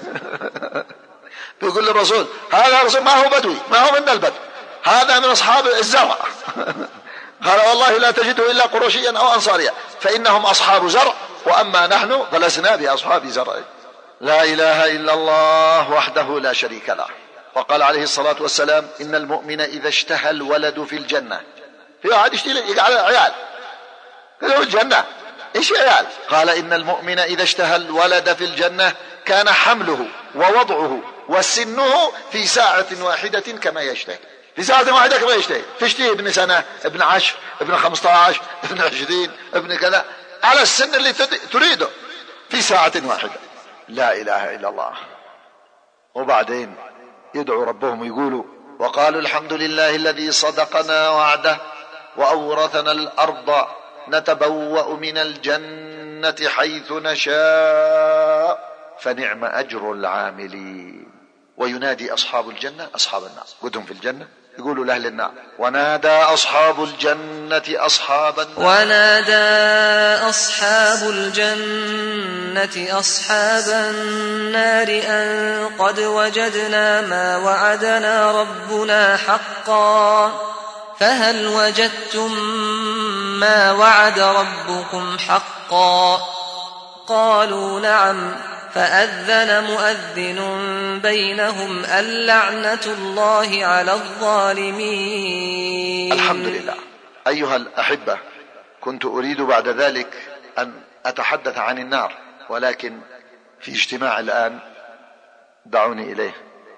Speaker 3: بيقول للرسول: هذا الرسول ما هو بدوي، ما هو من البدو، هذا من أصحاب الزرع. قال: والله لا تجده إلا قرشيا أو أنصاريا فإنهم أصحاب زرع وأما نحن فلسنا بأصحاب زرع. لا إله إلا الله وحده لا شريك له. وقال عليه الصلاة والسلام: إن المؤمن إذا اشتهى الولد في الجنة، في واحد يشتهي على عيال في الجنة، إيش عيال؟ قال: إن المؤمن إذا اشتهى الولد في الجنة كان حمله ووضعه وسنه في ساعة واحدة كما يشتهي. في ساعة واحدة كما يشتهي. تشتهي ابن سنة، ابن عشر، ابن خمسة عشر، ابن عشرين، ابن كذا، على السن اللي تريده في ساعة واحدة. لا إله إلا الله. وبعدين يدعو ربهم ويقولوا: وقالوا الحمد لله الذي صدقنا وعده وأورثنا الأرض نتبوأ من الجنة حيث نشاء فنعم أجر العاملين. وينادي أصحاب الجنة أصحاب النار، قدهم في الجنة يقولوا لأهل النار: ونادى أصحاب الجنة أصحاب النار
Speaker 2: ونادى أصحاب الجنة أصحاب النار أن قد وجدنا ما وعدنا ربنا حقا فهل وجدتم ما وعد ربكم حقا؟ قالوا: نعم. فأذن مؤذن بينهم اللعنة الله على الظالمين.
Speaker 3: الحمد لله. أيها الأحبة، كنت أريد بعد ذلك أن أتحدث عن النار، ولكن في اجتماع الآن دعوني إليه،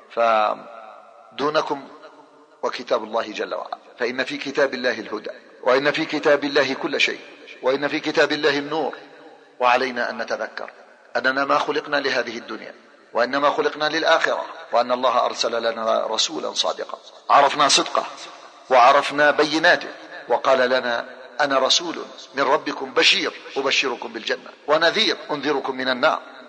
Speaker 3: فدونكم وكتاب الله جل وعلا، فإن في كتاب الله الهدى، وإن في كتاب الله كل شيء، وإن في كتاب الله النور. وعلينا أن نتذكر أننا ما خلقنا لهذه الدنيا، وإنما خلقنا للآخرة، وأن الله أرسل لنا رسولا صادقا عرفنا صدقه وعرفنا بيناته، وقال لنا: أنا رسول من ربكم بشير أبشركم بالجنة ونذير أنذركم من النار.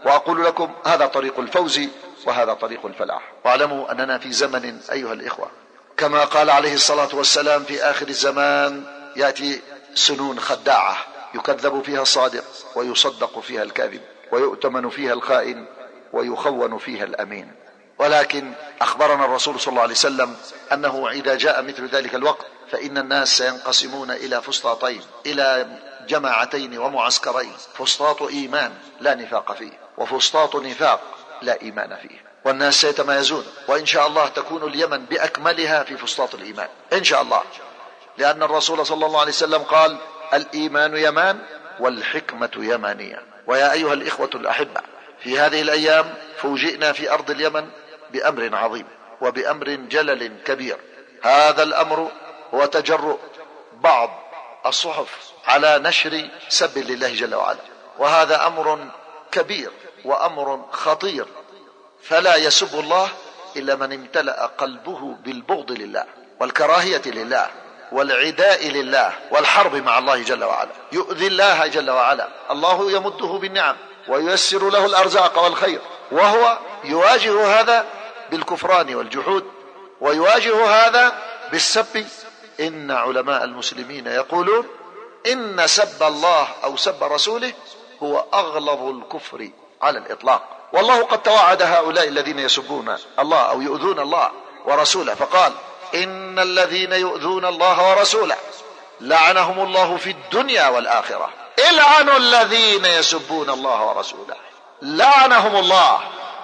Speaker 3: وأقول لكم هذا طريق الفوز وهذا طريق الفلاح. واعلموا أننا في زمن أيها الإخوة كما قال عليه الصلاة والسلام في آخر الزمان يأتي سنون خداعة يكذب فيها الصادق ويصدق فيها الكاذب ويؤتمن فيها الخائن ويخون فيها الأمين. ولكن أخبرنا الرسول صلى الله عليه وسلم أنه إذا جاء مثل ذلك الوقت فإن الناس سينقسمون إلى فسطاطين، إلى جماعتين ومعسكرين، فسطاط إيمان لا نفاق فيه، وفسطاط نفاق لا إيمان فيه، والناس سيتميزون. وإن شاء الله تكون اليمن بأكملها في فسطاط الإيمان إن شاء الله، لأن الرسول صلى الله عليه وسلم قال الإيمان يمان والحكمة يمانية. ويا أيها الإخوة الأحبة، في هذه الأيام فوجئنا في أرض اليمن بأمر عظيم وبأمر جلل كبير. هذا الأمر هو تجرؤ بعض الصحف على نشر سب لله جل وعلا، وهذا أمر كبير وأمر خطير، فلا يسب الله إلا من امتلأ قلبه بالبغض لله والكراهية لله والعداء لله والحرب مع الله جل وعلا، يؤذي الله جل وعلا. الله يمده بالنعم وييسر له الأرزاق والخير، وهو يواجه هذا بالكفران والجحود، ويواجه هذا بالسب. إن علماء المسلمين يقولون إن سب الله أو سب رسوله هو أغلظ الكفر على الإطلاق. والله قد توعد هؤلاء الذين يسبون الله أو يؤذون الله ورسوله فقال إن الذين يؤذون الله ورسوله لعنهم الله في الدنيا والآخرة. العنوا الذين يسبون الله ورسوله، لعنهم الله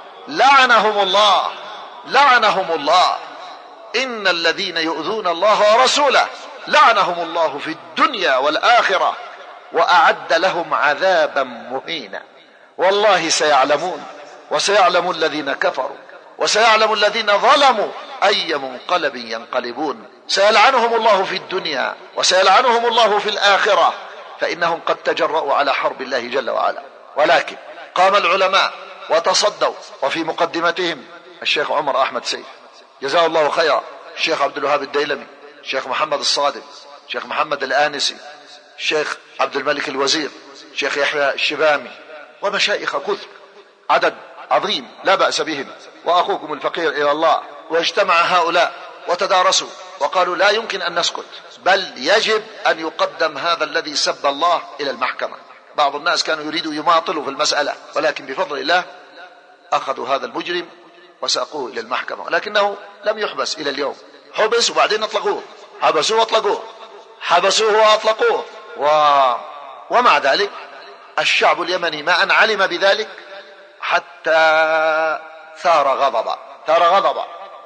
Speaker 3: لعنهم الله لعنهم الله. إن الذين يؤذون الله ورسوله لعنهم الله في الدنيا والآخرة وأعد لهم عذابا مهينا. والله سيعلمون، وسيعلم الذين كفروا، وسيعلم الذين ظلموا أي منقلب ينقلبون. سيلعنهم الله في الدنيا وسيلعنهم الله في الآخرة، فإنهم قد تجرؤوا على حرب الله جل وعلا. ولكن قام العلماء وتصدوا، وفي مقدمتهم الشيخ عمر أحمد سيف جزاه الله خيرا، الشيخ عبد الوهاب الديلمي، الشيخ محمد الصادق، الشيخ محمد الآنسي، الشيخ عبد الملك الوزير، الشيخ يحيى الشبامي، ومشايخ كثر، عدد عظيم لا بأس بهم، وأخوكم الفقير إلى الله. واجتمع هؤلاء وتدارسوا وقالوا لا يمكن أن نسكت، بل يجب أن يقدم هذا الذي سب الله إلى المحكمة. بعض الناس كانوا يريدوا يماطلوا في المسألة، ولكن بفضل الله أخذوا هذا المجرم وساقوه إلى المحكمة، ولكنه لم يحبس إلى اليوم. حبس وبعدين أطلقوه، حبسوه وأطلقوه، حبسوه وأطلقوه و... ومع ذلك الشعب اليمني ما أن علم بذلك حتى ثار غضبا ثار غضبا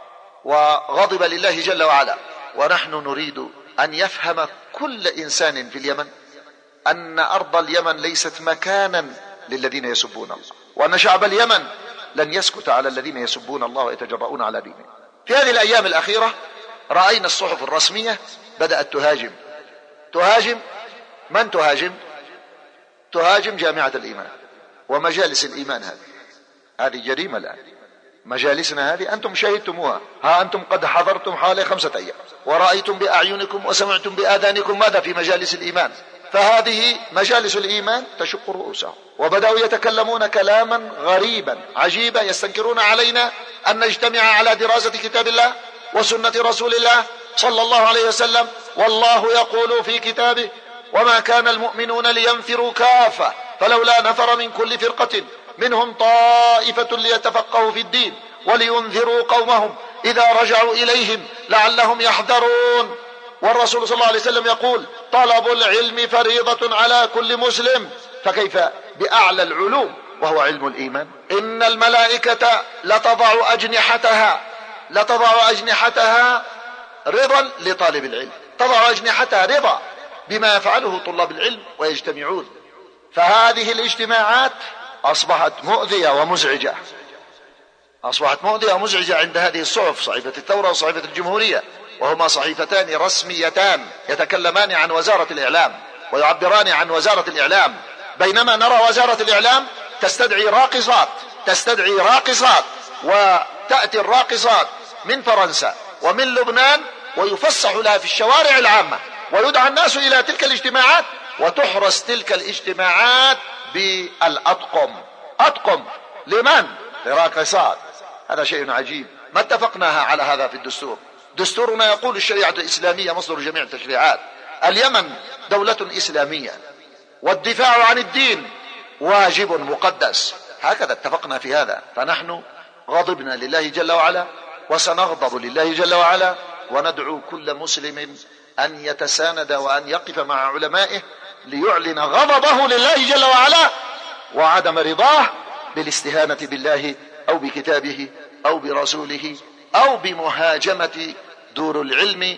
Speaker 3: وغضب لله جل وعلا. ونحن نريد أن يفهم كل إنسان في اليمن أن أرض اليمن ليست مكانا للذين يسبون الله، وأن شعب اليمن لن يسكت على الذين يسبون الله ويتجرؤون على دينه. في هذه الأيام الأخيرة رأينا الصحف الرسمية بدأت تهاجم تهاجم من تهاجم؟ تهاجم جامعة الإيمان ومجالس الإيمان. هذه هذه جريمة الآن. مجالسنا هذه أنتم شاهدتموها، ها أنتم قد حضرتم حوالي خمسة أيام ورأيتم بأعينكم وسمعتم بآذانكم ماذا في مجالس الإيمان. فهذه مجالس الإيمان تشق رؤوسهم، وبدأوا يتكلمون كلاما غريبا عجيبا، يستنكرون علينا أن نجتمع على دراسة كتاب الله وسنة رسول الله صلى الله عليه وسلم. والله يقول في كتابه وما كان المؤمنون لينفروا كافة فلولا نفر من كل فرقة منهم طائفة ليتفقهوا في الدين ولينذروا قومهم إذا رجعوا إليهم لعلهم يحذرون. والرسول صلى الله عليه وسلم يقول طلب العلم فريضة على كل مسلم، فكيف بأعلى العلوم وهو علم الإيمان؟ إن الملائكة لتضع أجنحتها لتضع أجنحتها رضا لطالب العلم، تضع أجنحتها رضا بما يفعله طلاب العلم ويجتمعون. فهذه الاجتماعات أصبحت مؤذية ومزعجة أصبحت مؤذية ومزعجة عند هذه الصحف، صحيفة الثورة وصحيفة الجمهورية، وهما صحيفتان رسميتان يتكلمان عن وزارة الإعلام ويعبران عن وزارة الإعلام، بينما نرى وزارة الإعلام تستدعي راقصات تستدعي راقصات وتأتي الراقصات من فرنسا ومن لبنان ويفسح لها في الشوارع العامة، ويدعى الناس إلى تلك الاجتماعات، وتحرس تلك الاجتماعات بالأطقم أتقم لمن؟ لراقصات. هذا شيء عجيب، ما اتفقناها على هذا في الدستور. دستورنا يقول الشريعة الإسلامية مصدر جميع التشريعات، اليمن دولة إسلامية والدفاع عن الدين واجب مقدس، هكذا اتفقنا في هذا. فنحن غضبنا لله جل وعلا وسنغضب لله جل وعلا، وندعو كل مسلم أن يتساند وأن يقف مع علمائه ليعلن غضبه لله جل وعلا وعدم رضاه بالاستهانة بالله أو بكتابه أو برسوله أو بمهاجمة دور العلم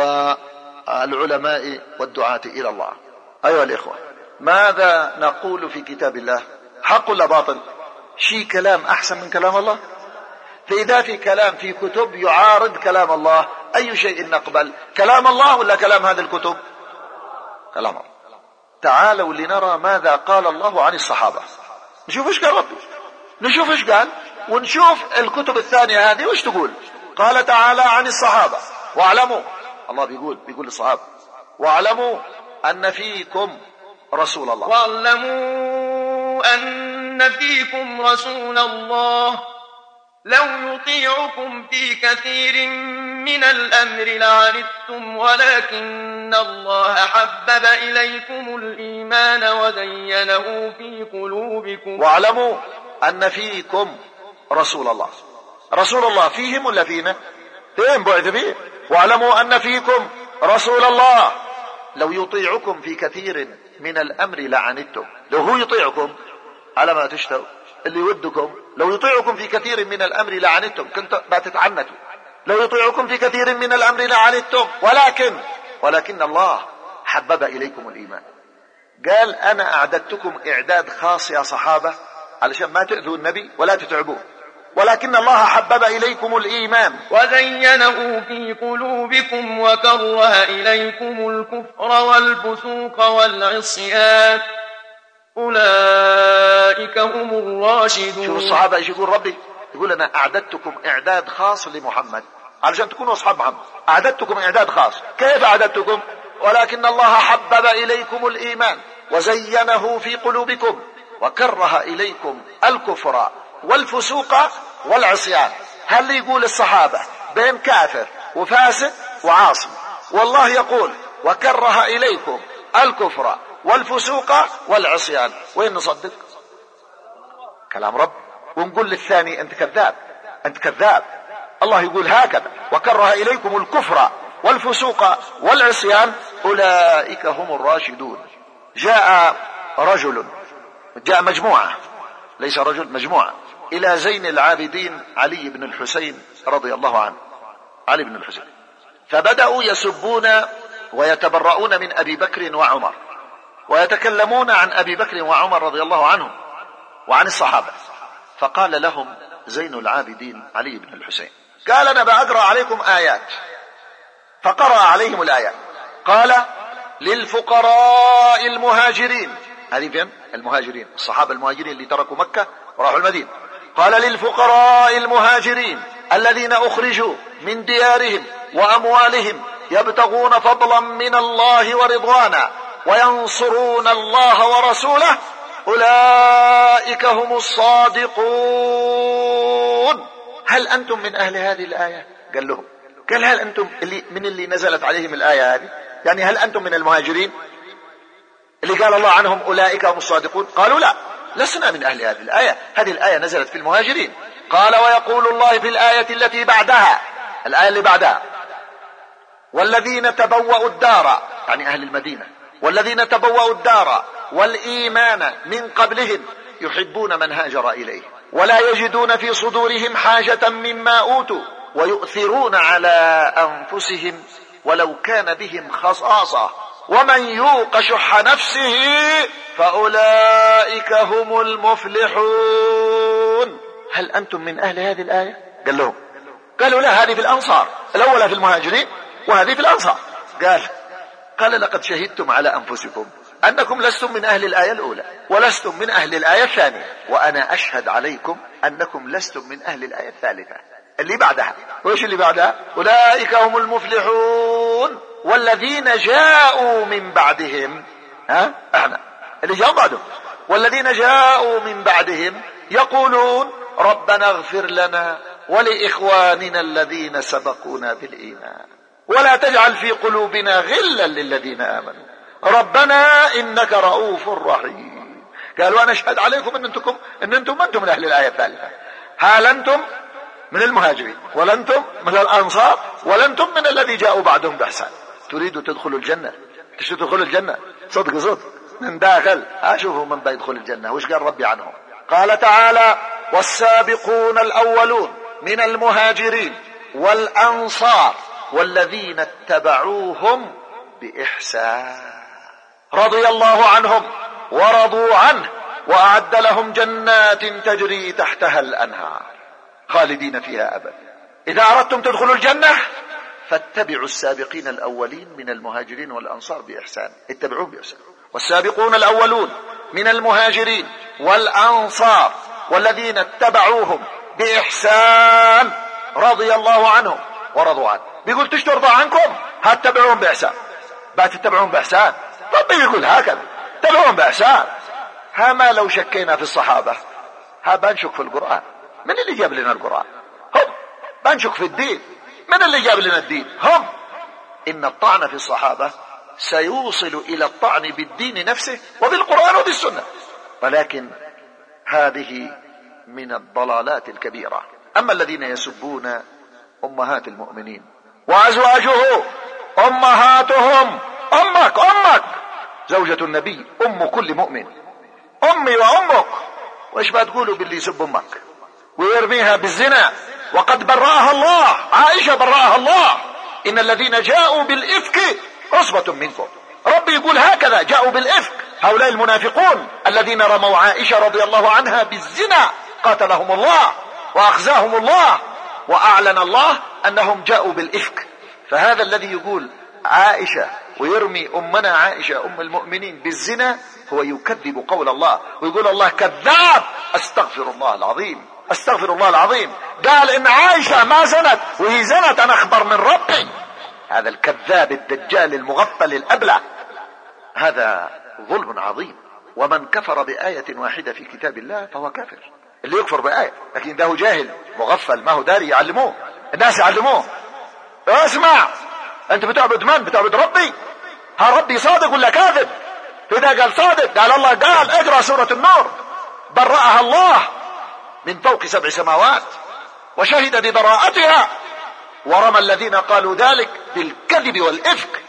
Speaker 3: والعلماء والدعاة إلى الله. أيها الإخوة، ماذا نقول في كتاب الله؟ حق ولا باطل؟ شيء كلام أحسن من كلام الله؟ فإذا في كلام في كتب يعارض كلام الله، أي شيء نقبل؟ كلام الله ولا كلام هذه الكتب؟ كلام الله. تعالوا لنرى ماذا قال الله عن الصحابة، نشوف ايش قال ربي، نشوف ايش قال، ونشوف الكتب الثانية هذه وش تقول. قال تعالى عن الصحابة: واعلموا، الله بيقول بيقول للصحابة: واعلموا أن فيكم رسول الله.
Speaker 8: واعلموا أن فيكم رسول الله لو يطيعكم في كثير من الأمر لعنتم ولكن الله حبب إليكم الإيمان وزينه في قلوبكم.
Speaker 3: واعلموا أن فيكم رسول الله. رسول الله فيهم ولا فينا؟ فين بعث فيه؟ واعلموا أن فيكم رسول الله لو يطيعكم في كثير من الأمر لعنتم. لو هو يطيعكم على ما تشتهوا، اللي يودكم، لو يطيعكم في كثير من الأمر لعنتم، كنت بتتعنتوا. لو يطيعكم في كثير من الأمر لعنتم ولكن ولكن الله حبب إليكم الإيمان. قال: أنا أعددتكم إعداد خاص يا صحابة علشان ما تؤذوا النبي ولا تتعبوه، ولكن الله حبب إليكم الإيمان
Speaker 8: وزينه في قلوبكم وكره إليكم الكفر والفسوق والعصيان أولئك هم الراشدون.
Speaker 3: شوف الصحابة ايش يقول ربي؟ يقول: أنا أعددتكم إعداد خاص لمحمد علشان تكونوا أصحاب محمد. أعددتكم إعداد خاص. كيف أعددتكم؟ ولكن الله حبب إليكم الإيمان وزينه في قلوبكم وكره إليكم الكفر والفسوق والعصيان. هل يقول الصحابة بين كافر وفاسق وعاصي، والله يقول: وكره إليكم الكفر والفسوق والعصيان. وين نصدق؟ كلام رب. ونقول للثاني: أنت كذاب، أنت كذاب. الله يقول هكذا: وكره إليكم الكفر والفسوق والعصيان أولئك هم الراشدون. جاء رجل، جاء مجموعة، ليس رجل، مجموعة، إلى زين العابدين علي بن الحسين رضي الله عنه، علي بن الحسين، فبدأوا يسبون ويتبرؤون من أبي بكر وعمر ويتكلمون عن أبي بكر وعمر رضي الله عنهم وعن الصحابة. فقال لهم زين العابدين علي بن الحسين، قال: أنا بأقرأ عليكم آيات. فقرأ عليهم الآيات. قال: للفقراء المهاجرين، هذه فين؟ المهاجرين، الصحابة المهاجرين اللي تركوا مكة وراحوا المدينة. قال: للفقراء المهاجرين الذين أخرجوا من ديارهم وأموالهم يبتغون فضلا من الله ورضوانا وينصرون الله ورسوله أولئك هم الصادقون. هل أنتم من أهل هذه الآية؟ قال لهم، قال: هل أنتم اللي من اللي نزلت عليهم الآية هذه؟ يعني هل أنتم من المهاجرين اللي قال الله عنهم أولئك هم الصادقون؟ قالوا: لا، لسنا من أهل هذه الآية، هذه الآية نزلت في المهاجرين. قال: ويقول الله في الآية التي بعدها، الآية اللي بعدها: والذين تبوأوا الدار، يعني أهل المدينة، والذين تبوأوا الدار والإيمان من قبلهم يحبون من هاجر إليه ولا يجدون في صدورهم حاجة مما أوتوا ويؤثرون على أنفسهم ولو كان بهم خصاصة ومن يوق شح نفسه فأولئك هم المفلحون. هل أنتم من أهل هذه الآية؟ قال لهم، قالوا: لا، هذه في الأنصار، الأولى في المهاجرين وهذه في الأنصار. قال قال لقد شهدتم على أنفسكم أنكم لستم من أهل الآية الأولى ولستم من أهل الآية الثانية، وأنا أشهد عليكم أنكم لستم من أهل الآية الثالثة اللي بعدها. وإيش اللي بعدها؟ أولئك هم المفلحون والذين جاءوا من بعدهم، ها احنا اللي جاءوا بعدهم، والذين جاءوا من بعدهم يقولون ربنا اغفر لنا ولإخواننا الذين سبقونا بالإيمان ولا تجعل في قلوبنا غلا للذين آمنوا ربنا إنك رؤوف رحيم. قالوا أنا أشهد عليكم أن أنتم أن أنتم أنتم من أهل الآية الثالثة، هل أنتم من المهاجرين ولا أنتم من الأنصار ولا أنتم من الذي جاءوا بعدهم بإحسان. تريدوا تدخلوا الجنة؟ تشتوا تدخلوا الجنة صدق صدق من داخل. أشوفوا من بيدخل الجنة وش قال ربي عنهم. قال تعالى والسابقون الأولون من المهاجرين والأنصار والذين اتبعوهم بإحسان رضي الله عنهم ورضوا عنه وأعد لهم جنات تجري تحتها الأنهار خالدين فيها أبدا. إذا أردتم تدخلوا الجنة فاتبعوا السابقين الأولين من المهاجرين والأنصار بإحسان، اتبعوهم بإحسان. والسابقون الأولون من المهاجرين والأنصار والذين اتبعوهم بإحسان رضي الله عنهم ورضوا عنه. بيقول تش ترضى عنكم هتتبعوهم بإحسان، بعد تتبعوهم بإحسان. ربي يقول هكذا تتبعوهم بإحسان. هما لو شكينا في الصحابة ها بنشك في القرآن. من اللي جاب لنا القرآن؟ هم. بنشك في الدين. من اللي جاب لنا الدين؟ هم. إن الطعن في الصحابة سيوصل إلى الطعن بالدين نفسه وبالقرآن وبالسنة، ولكن هذه من الضلالات الكبيرة. أما الذين يسبون أمهات المؤمنين وأزواجه أمهاتهم، أمك أمك زوجة النبي أم كل مؤمن، أمي وأمك. وإيش بتقولوا باللي يسب أمك ويرميها بالزنا وقد برأها الله؟ عائشة برأها الله. إن الذين جاءوا بالإفك عصبة منكم. ربي يقول هكذا جاءوا بالإفك هؤلاء المنافقون الذين رموا عائشة رضي الله عنها بالزنا قاتلهم الله وأخزاهم الله وأعلن الله أنهم جاءوا بالإفك. فهذا الذي يقول عائشة ويرمي أمنا عائشة أم المؤمنين بالزنا هو يكذب قول الله ويقول الله كذاب. استغفر الله العظيم استغفر الله العظيم. قال إن عائشة ما زنت وهي زنت أنا أخبر من ربي. هذا الكذاب الدجال المغفل الأبلع. هذا ظلم عظيم. ومن كفر بآية واحدة في كتاب الله فهو كافر. اللي يكفر بآية لكن ده جاهل مغفل ما هو داري يعلموه الناس يعلموه. اسمع انت بتعبد من؟ بتعبد ربي. ها ربي صادق ولا كاذب؟ فإذا قال صادق قال الله قال اقرأ سورة النور برأها الله من فوق سبع سماوات وشهد ببراءتها ورمى الذين قالوا ذلك بالكذب والإفك.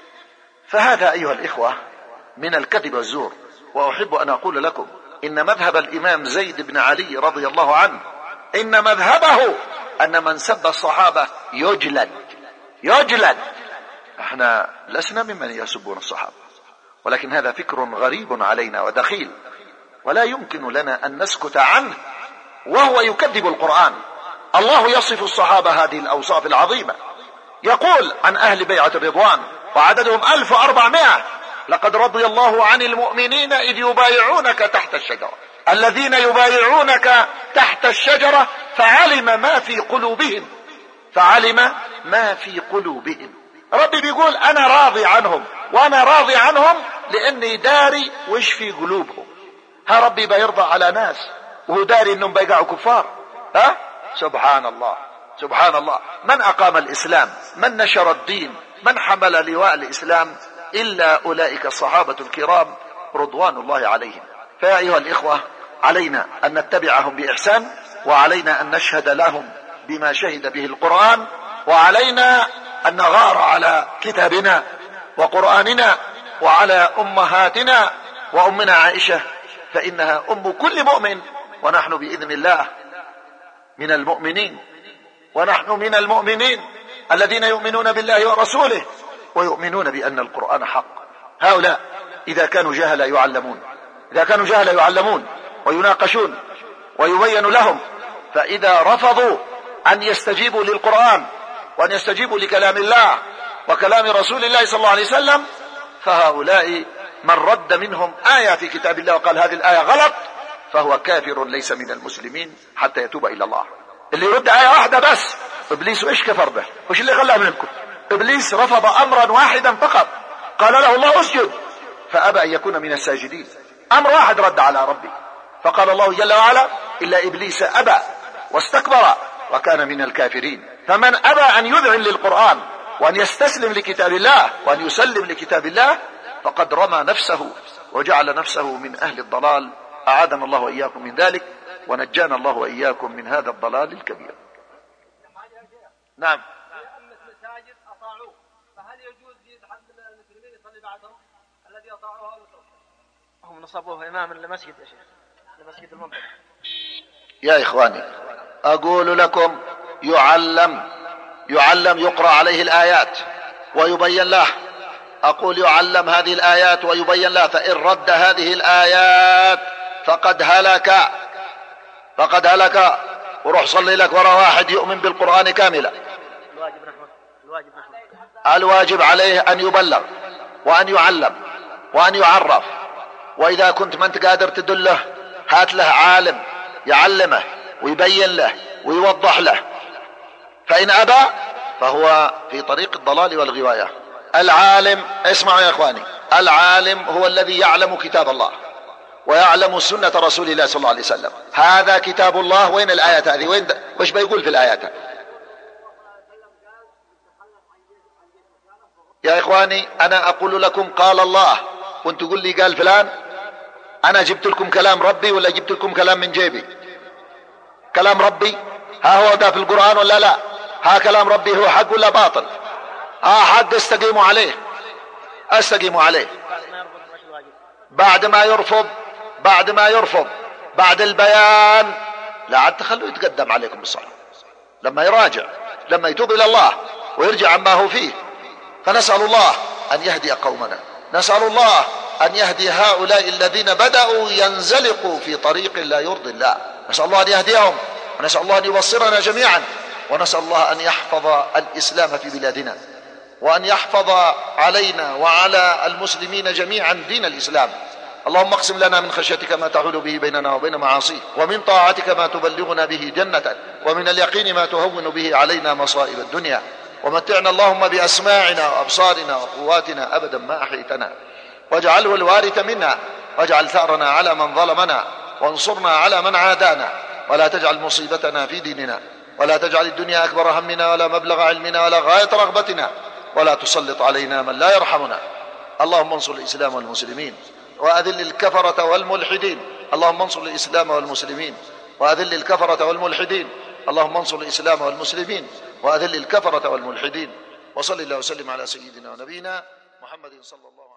Speaker 3: فهذا أيها الإخوة من الكذب والزور. وأحب أن أقول لكم إن مذهب الإمام زيد بن علي رضي الله عنه إن مذهبه أن من سب الصحابة يجلد يجلد. احنا لسنا ممن يسبون الصحابة، ولكن هذا فكر غريب علينا ودخيل ولا يمكن لنا أن نسكت عنه وهو يكذب القرآن. الله يصف الصحابة هذه الأوصاف العظيمة. يقول عن أهل بيعة الرضوان وعددهم ألف وأربعمائة لقد رضي الله عن المؤمنين إذ يبايعونك تحت الشجرة الذين يبايعونك تحت الشجرة فعلم ما في قلوبهم فعلم ما في قلوبهم. ربي بيقول أنا راضي عنهم وأنا راضي عنهم لأني داري وش في قلوبهم. ها ربي بيرضى على ناس وهو داري أنهم بيقعوا كفار؟ ها سبحان الله سبحان الله. من أقام الإسلام من نشر الدين من حمل لواء الإسلام إلا أولئك الصحابة الكرام رضوان الله عليهم. فيا أيها الإخوة علينا أن نتبعهم بإحسان وعلينا أن نشهد لهم بما شهد به القرآن وعلينا أن نغار على كتابنا وقرآننا وعلى أمهاتنا وأمنا عائشة فإنها أم كل مؤمن ونحن بإذن الله من المؤمنين ونحن من المؤمنين الذين يؤمنون بالله ورسوله ويؤمنون بأن القرآن حق. هؤلاء إذا كانوا جهلا يعلمون إذا كانوا جهلا يعلمون ويناقشون ويبين لهم. فإذا رفضوا أن يستجيبوا للقرآن وأن يستجيبوا لكلام الله وكلام رسول الله صلى الله عليه وسلم فهؤلاء من رد منهم آية في كتاب الله وقال هذه الآية غلط فهو كافر ليس من المسلمين حتى يتوب إلى الله. اللي يرد آية واحدة بس إبليس وإيش كفر به وإيش اللي خلاه منكم؟ إبليس رفض أمرا واحدا فقط قال له الله اسجد فأبى أن يكون من الساجدين. أمر واحد رد على ربي، فقال الله جل وعلا إلا إبليس أبى واستكبر وكان من الكافرين. فمن أبى أن يذعن للقرآن وأن يستسلم لكتاب الله وأن يسلم لكتاب الله فقد رمى نفسه وجعل نفسه من أهل الضلال. أعاذنا الله وإياكم من ذلك ونجانا الله وإياكم من هذا الضلال الكبير. نعم.
Speaker 11: المساجد أطاعوه، فهل يجوز لأحد المسلمين يصلي بعدهم الذي أطاعوه أو هم نصبوه إماما لمسجد يا شيخ، لمسجد المنطقة؟
Speaker 3: يا إخواني أقول لكم يعلم يعلم يقرأ عليه الآيات ويبين له. أقول يعلم هذه الآيات ويبين له، فإن رد هذه الآيات فقد هلك فقد هلك وروح صلي لك وراء واحد يؤمن بالقرآن كاملا. الواجب عليه أن يبلغ وأن يعلم وأن يعرف، وإذا كنت ما أنت قادر تدله هات له عالم يعلمه ويبين له ويوضح له. فإن أبى فهو في طريق الضلال والغواية. العالم، اسمعوا يا إخواني، العالم هو الذي يعلم كتاب الله ويعلم سنة رسول الله صلى الله عليه وسلم. هذا كتاب الله، وين الآيات هذه؟ وين وش بيقول في الآيات؟ يا إخواني أنا أقول لكم قال الله وانت تقول لي قال فلان. أنا جبت لكم كلام ربي ولا جبت لكم كلام من جيبي؟ كلام ربي ها هو ده في القرآن ولا لا؟ ها كلام ربي هو حق ولا باطل؟ ها حق استقيموا عليه استقيموا عليه. بعد ما يرفض بعد ما يرفض بعد البيان لا عاد تخلوه يتقدم عليكم بالصلاة، لما يراجع لما يتوب إلى الله ويرجع عما هو فيه. فنسأل الله أن يهدي قومنا، نسأل الله أن يهدي هؤلاء الذين بدأوا ينزلقوا في طريق لا يرضي الله. نسأل الله أن يهديهم ونسأل الله أن يبصرنا جميعا، ونسأل الله أن يحفظ الإسلام في بلادنا وأن يحفظ علينا وعلى المسلمين جميعا دين الإسلام. اللهم اقسم لنا من خشيتك ما تحول به بيننا وبين معاصيك، ومن طاعتك ما تبلغنا به جنتك، ومن اليقين ما تهون به علينا مصائب الدنيا. ومتعنا اللهم بأسماعنا وأبصارنا وقواتنا أبدا ما أحيتنا، واجعله الوارث منا، واجعل ثأرنا على من ظلمنا، وانصرنا على من عادانا، ولا تجعل مصيبتنا في ديننا، ولا تجعل الدنيا أكبر همنا ولا مبلغ علمنا ولا غاية رغبتنا، ولا تسلط علينا من لا يرحمنا. اللهم انصر الإسلام والمسلمين وأذل الكفرة والملحدين. اللهم انصر الإسلام والمسلمين وأذل الكفرة والملحدين. اللهم انصر الإسلام والمسلمين وأذل الكفرة والملحدين. وصل الله وسلم على سيدنا ونبينا محمد صلى الله عليه وسلم.